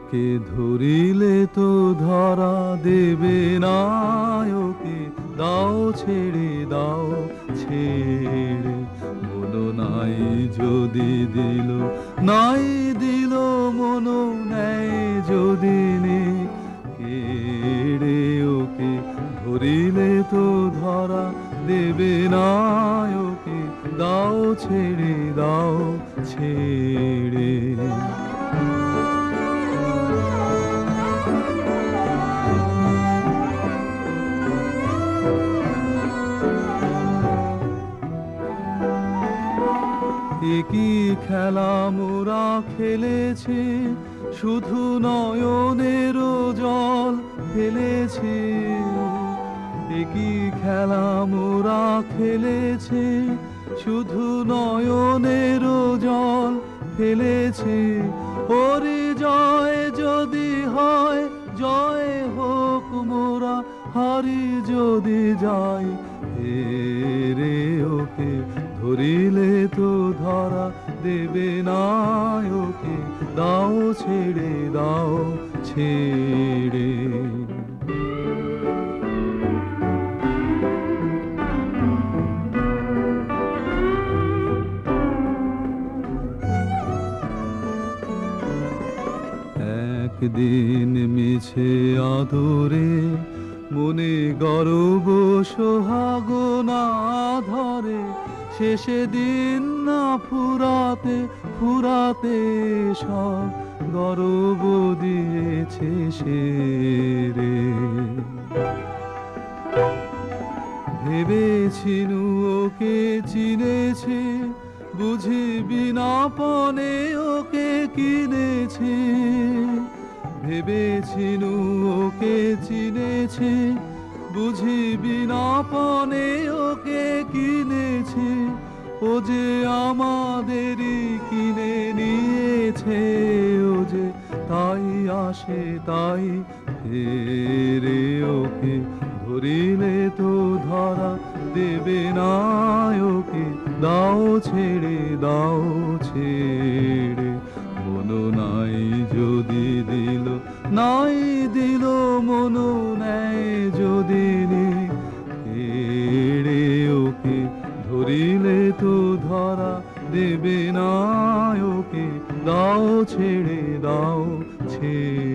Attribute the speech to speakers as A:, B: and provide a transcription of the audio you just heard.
A: ওকে ধরিলে তো ধরা দেবে না, ওকে দাও ছেড়ে দাও ছেড়ে। মনো নাই যদি দিল, নাই দিল মনো নেয় যদি নে কেড়ে। ওকে ধরিলে তো ধরা দেবে না, ওকে দাও ছেড়ে দাও ছেড়ে। একই খেলা মোরা খেলেছি, শুধু নয়নেরও জল ফেলেছি। একই খেলা মোরা খেলেছি, শুধু নয়নেরও জল ফেলেছি। ওরে জয় যদি হয়, জয় হোক মোরা হারি যদি যাই হেরে। ওকে ধরিলে তো ধরা দেবে না, ওকে দাও ছেড়ে দাও ছেড়ে। একদিন মিছে আদরে মনে গর্ব সোহাগ না ধরে, শেষে দিন না ফুরাতে ফুরাতে সব গর্ব দিয়েছে সেরে। ভেবেছিনু ওকে চিনেছি, বুঝি বিনাপনে ওকে কিনেছি। ভেবেছিনু ওকে চিনেছি, বুঝি বিনাপনে ওকে কিনেছি। ও যে আমাদেরই কিনে নিয়েছে, ও যে তাই আসে তাই ফেরে। ওকে ধরিলে তো ধরা দেবে না, ওকে দাও ছেড়ে দাও ছেড়ে। মনো নাই যদি দিল, নাই দিল মনো নেয় যদি নে কেড়ে। ওকে ধরিলে তো ধরা দেবে না, ওকে দাও ছেড়ে দাও ছেড়ে।